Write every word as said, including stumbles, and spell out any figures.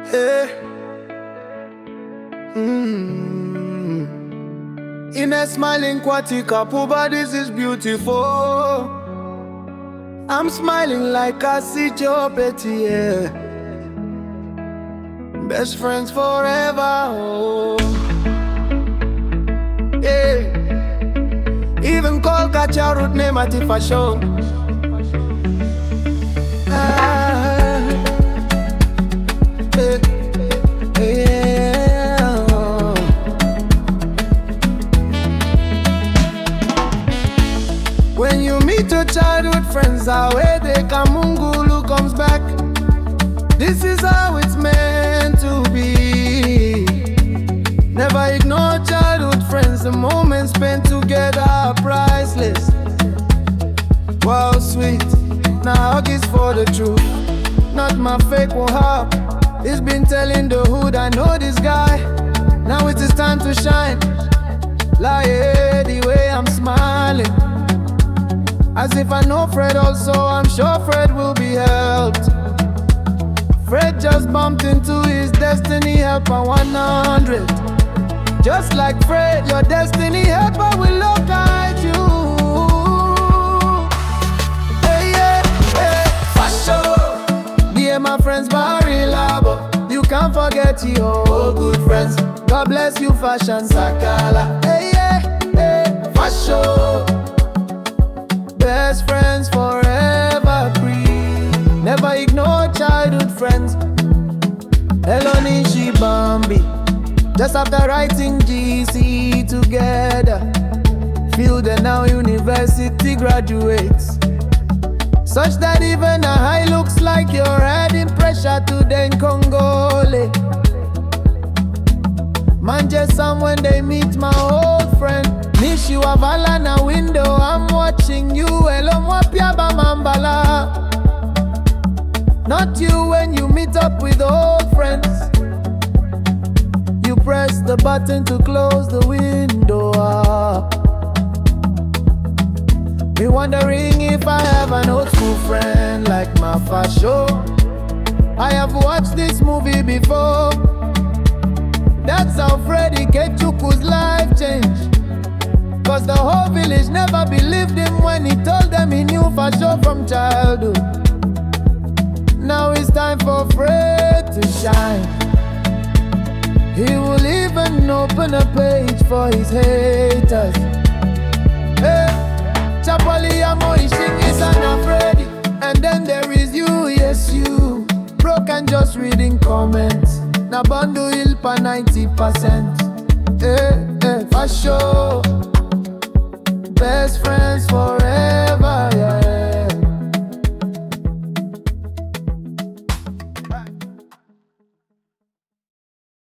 Hey. Mm. In a smiling Kwatika, Puba, this is beautiful. I'm smiling like I see Joe Betty, yeah. Best friends forever, oh. Yeah. Even call Kacha root name at if I show. Ah. Yeah. Yeah. When you meet your childhood friends, how they Kamungulu comes back. This is how it's meant to be. Never ignore childhood friends. The moments spent together are priceless. Wow, sweet. Now hug is for the truth, not my fake wahab. It's been telling the hood I know this guy. Now it is time to shine. Like yeah, the way I'm smiling, as if I know Fred also. I'm sure Fred will be helped. Fred just bumped into his destiny helper one hundred. Just like Fred, your destiny helper will look at you. Hey, yeah, hey. Fashion. Dear my friends, Barry Labo. You can't forget your good friends. God bless you, Fashion Sakala. Hey, yeah, hey. Fashion. Best friends forever free. Never ignore childhood friends. Elonishi Bambi. Just after writing G C together, Field and now university graduates. Such that even a high looks like you're adding pressure to the Congole. Man just some when they meet my old friend. Nishu Avala na window, I'm watching you. Elom Wapiaba Mambala. Not you when you meet up with old friends. You press the button to close the window up. Me wondering if I have an old school friend like my Fasho. I have watched this movie before. That's how Freddie Kechuku's life changed. Cause the whole village never believed him when he told them he knew Fasho from childhood. Now it's time for Fred to shine. He will even open a page for his haters. Hey, Chapali Amo Ishing is Freddy. And then there is you, yes you. Broke and just reading comments. Na Bandu Ilpa ninety percent. Hey, hey, for sure. Best friends for